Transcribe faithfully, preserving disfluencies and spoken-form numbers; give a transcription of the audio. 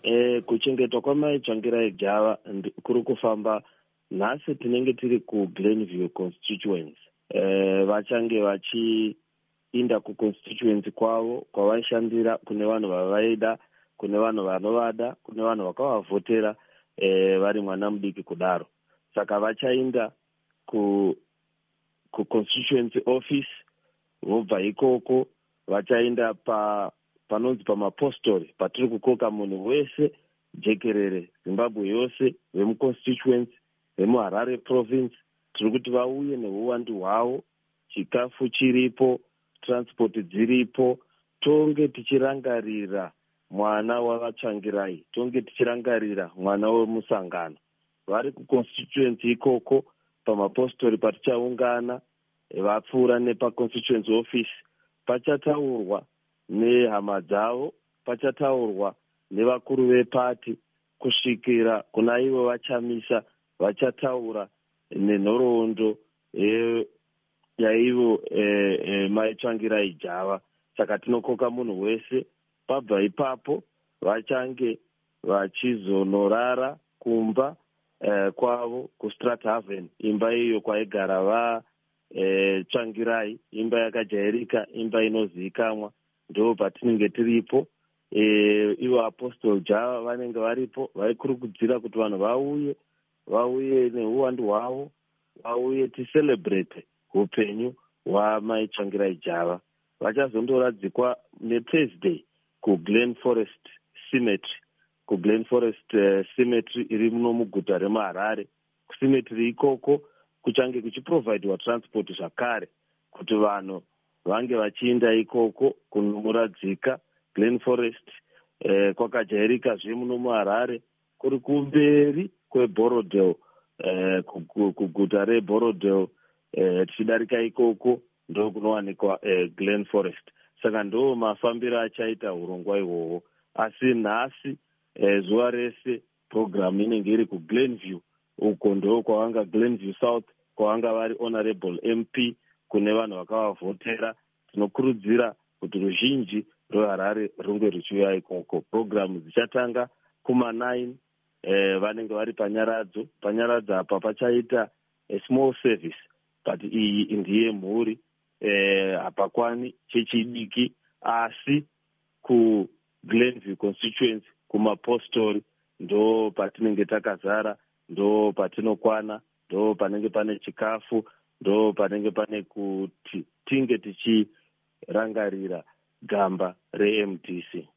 E, kuchengetwa kwamaitsvangirai Java kuri kufamba nhasi. Tinenge tiri kuGlenview constituency. E, vachange vachiinda kuconstituency kwavo kwavaishandira, kune vanhu vavaida, kune vanhu vanovada, kune vanhu vakavavhotera e, vari mwana mudiki kudaro. Saka vachainda ku kuconstituency office, vobva ikoko vachaenda pa panonzi pamapostori, patiri kukoka munhu wese jekerere Zimbabwe yose, vemuconstituency, vemuHarare province. Tiri kuti vauye neuwandu hwavo, chikafu chiripo, transport dziripo, tonge tichirangarira mwana wavatsvangirai, tonge tichirangarira mwana wemusangano. Vari kuconstituency ikoko pamapostori patichaungana, vapfuura nepaconstituency office, pachataurwa nehama dzavo, pachataurwa nevakuru vepati, kusvikira kuna ivo vachamisa vachataura nenhoroondo e, yaivo e, e, maitsvangirai Java. Saka tinokoka munhu wese. Pabva ipapo vachange vachizonorara kumba e, kwavo kuStrathaven, imba iyo kwaigara va e, tsvangirai, imba yakajairika, imba inozivikanwa. Ndo patinenge tiripo. E, ivo Apostle Java vanenge varipo, vaikurukudzira kuti vanhu vauye vauye neuwandu hwavo, vauye ticelebrate upenyu hwamaitsvangirai Java. Vachazondoradzikwa neThursday kuGlen Forest Cemetery, kuGlen Forest uh, Cemetery iri muno muguta remuHarare. Kucemetery ikoko kuchange kuchiprovidwa transport zvakare kuti vanhu vange vachienda ikoko kunomuradzika. Glen Forest eh, kwakajairika zvemuno muHarare, kuri kumberi kweBorodale, eh, kuguta reBorodale. Eh, tichidarika ikoko ndo kunowanikwa eh, Glen Forest. Saka ndo mafambiro achaita urongwa ihwohwo. Asi nhasi eh, zuva rese program inenge iri kuGlenview, uko ndo kwavanga Glenview South, kwavanga vari honorable M P, kune vanhu vakavavhotera. Tinokurudzira kuti ruzhinji rweHarare runge ruchiuya ikoko. Program dzichatanga kuma nine, eh, vanenge vari panyaradzo. Panyaradzo apa pachaita a small service, but iyi ndiye mhuri, eh, hapakwani chechidiki, asi ku Glenview constituency kumapostori ndo patinenge takazara, ndo patinokwana, ndo panenge pane chikafu, ndo panenge pane kuti tinge tichirangarira gamba re-M D C.